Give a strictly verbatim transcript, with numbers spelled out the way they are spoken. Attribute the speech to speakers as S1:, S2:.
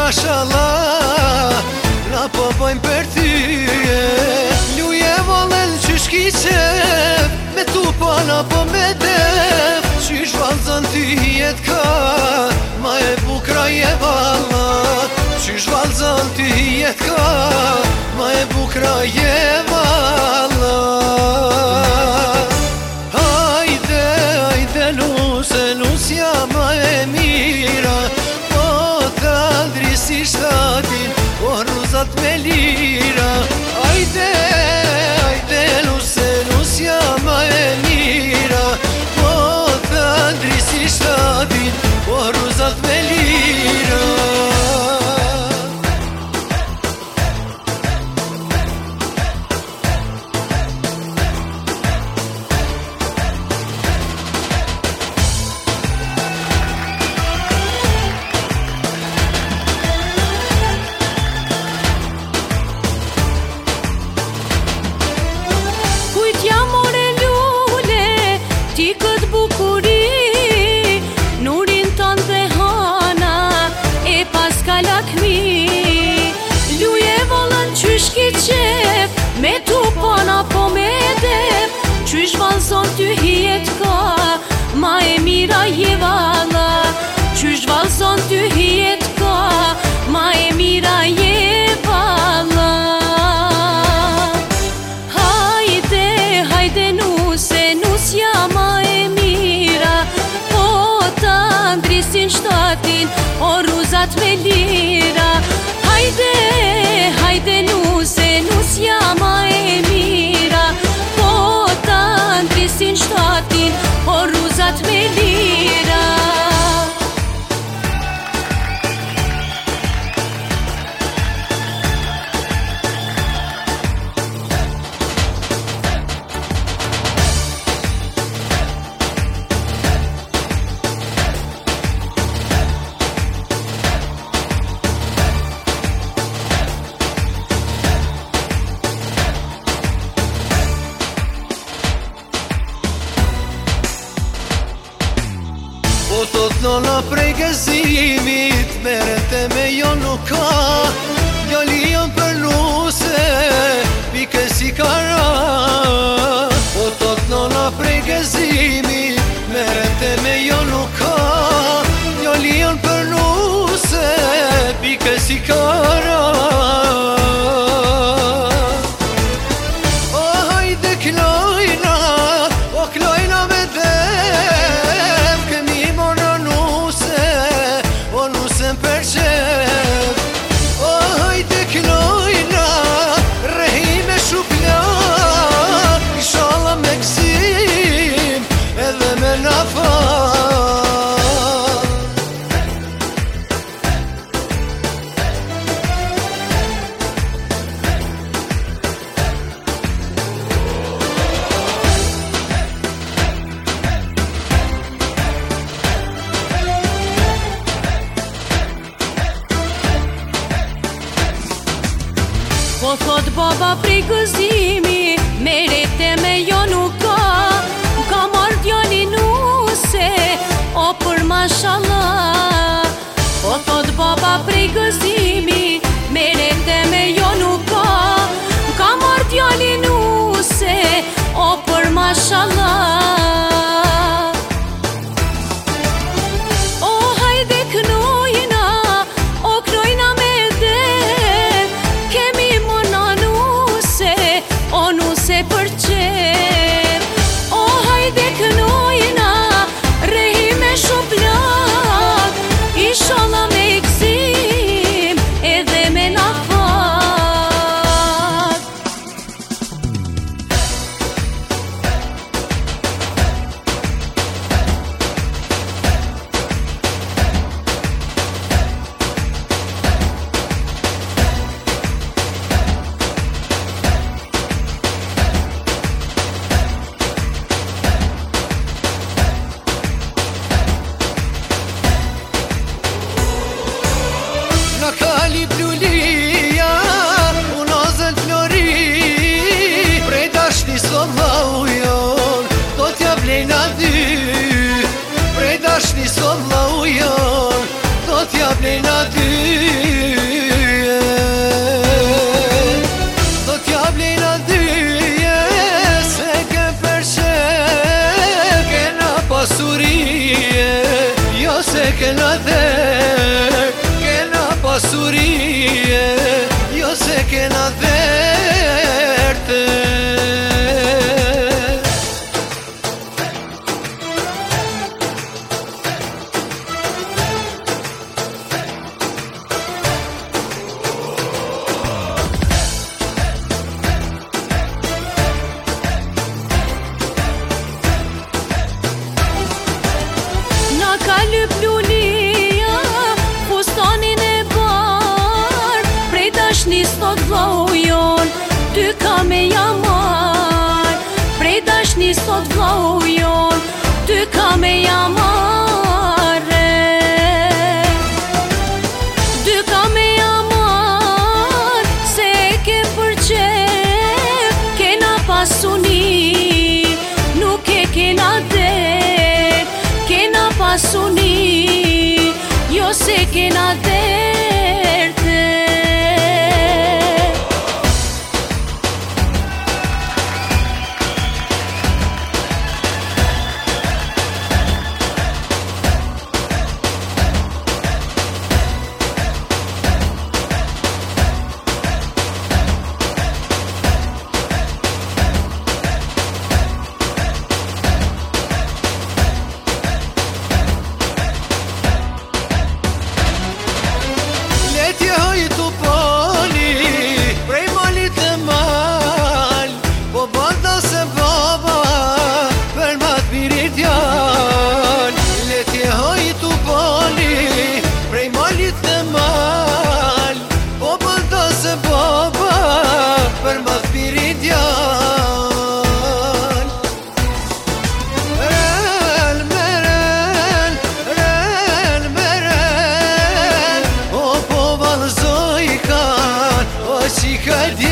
S1: mashallah, na po bojmë për tyje. Luje vallën qysh ki qef, me tu pana po me def. Qysh vallëzën ty jet ka, ma e bukra je valla. Qysh vallëzën ty jet ka, ma e bukra je valla. Hajde, hajde nuse, nusja ma e mira. Po të ndrisi shtatin, o ruzat me lira. Hajde, hajde nuse, nusja ma e mira. Po të ndrisi shtatin, o ruzat me lira.
S2: Me tu pana po me def, qysh vallëzon ty hijet ka, ma e mira je valla. Qysh vallëzon ty hijet ka, ma e mira je valla. Hajde, hajde nuse, nusja ma e mira. Po ta ndrisin shtatin, o ruzat me lira. Hajde, hajde nuse, nusja ma e mira. Po ta ndrisin shtatin, o ruzat me lira.
S1: Po thot nona prej gëzimit, merete me jo nuk ka. Djali jon për nuse, pike si kara. Po thot nona prej gëzimit, merete me jo nuk ka. Djali jon për nuse, pike si kara. O hajde klojna, o klojna me dem, kemi mona nuse, o nusem për qef. O hajde klojna, rehi me shuplat, inshallah me gzim, edhe me nafat.
S2: Po thot baba prej gëzimi, merete me jo nuk ka. Ka marrë djali nuse, o për mashallah. Po thot baba prej gëzimi, merete me jo nuk ka. Ka marrë djali nuse, o për mashallah. O hajde knojna, o knojna me def, kemi mona nuse, o nuse për qef. O hajde knojna, rehi me shuplat, inshallah me gzim, edhe me nafat.
S1: Na kali blulia, uno zën flori, prej dashni s'Allahu jon, do t'ja blejna dy. Prej dashni s'Allahu jon, do t'ja blejna dy. kena dher, kena pasurie, jo se kena dherte.
S2: Ka lyp lulia, fustanin e bar, prej dashnis thot vlau jon, ty ka me jamar. Prej dashnis thot vlau jon, ty ka me jamar. Ty ka me jamar, se ke përqep, kena pasuni, nuk e kena der, kena pasuni, jo se kena derte.
S1: Приходи.